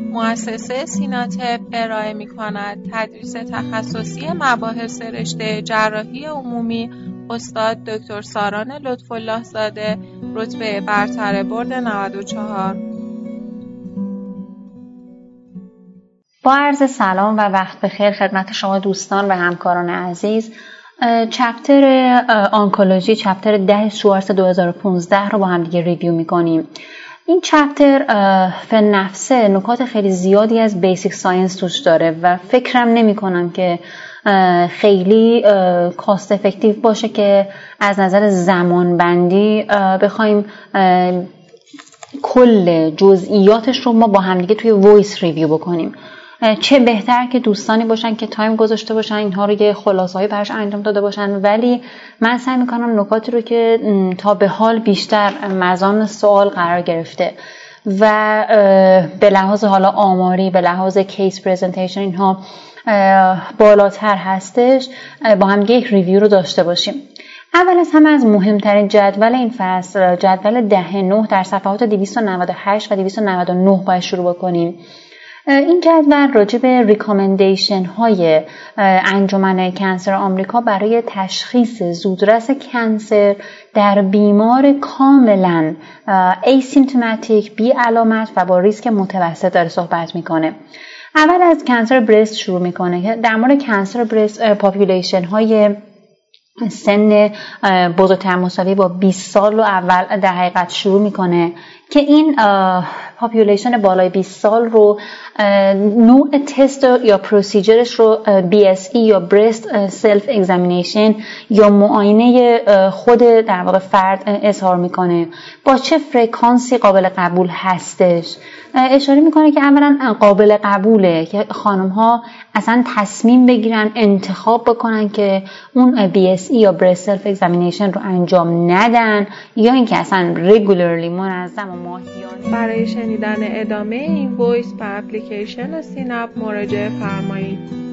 مؤسسه سیناتپ ارائه می‌کند تدریس تخصصی مباحث رشته جراحی عمومی استاد دکتر ساران لطف‌الله زاده رتبه برتر برد 94. با عرض سلام و وقت بخیر خدمت شما دوستان و همکاران عزیز. چپتر آنکولوژی، چپتر 10 شوارتز 2015 رو با هم دیگه ریویو می‌کنیم. این چپتر فن نفسه نکات خیلی زیادی از بیسیک ساینس توش داره و فکرم نمی کنم که خیلی کاست افکتیو باشه که از نظر زمان بندی بخوایم کل جزئیاتش رو ما با همدیگه توی وایس ریویو بکنیم. چه بهتر که دوستانی باشن که تایم گذاشته باشن اینها رو یه خلاصه‌ای براش انجام داده باشن، ولی من سعی میکنم نکاتی رو که تا به حال بیشتر مزان سوال قرار گرفته و به لحاظ حالا آماری، به لحاظ کیس پرزنتیشن اینها بالاتر هستش با هم یک ریویو رو داشته باشیم. اول از همه از مهمترین جدول این فصل، جدول 10-9 در صفحات 298 و 299 باید شروع بکنیم. این جدول راجع به ریکامندیشن های انجمن کنسر آمریکا برای تشخیص زودرس کنسر در بیمار کاملا ایسیمپتوماتیک، بی علامت و با ریسک متوسط داره صحبت میکنه. اول از کنسر برست شروع میکنه که در مورد کنسر برست پاپولیشن های سن بزرگتر مساوی با 20 سال رو اول در حقیقت شروع میکنه که این پاپولیشن بالای 20 سال رو نوع تست یا پروسیجرش رو BSE یا برست سلف اگزامینیشن یا معاینه خود در واقع فرد اظهار میکنه، با چه فرکانسی قابل قبول هستش. اشاره میکنه که اولا قابل قبوله که خانم ها اصلا تصمیم بگیرن انتخاب بکنن که اون BSE یا برست سلف اگزامینیشن رو انجام ندن یا اینکه اصلا رگولرلی منظم و ماهیانه. برای شنیدن ادامه این وایس به اپلیکیشن سینپ مراجعه فرمایید.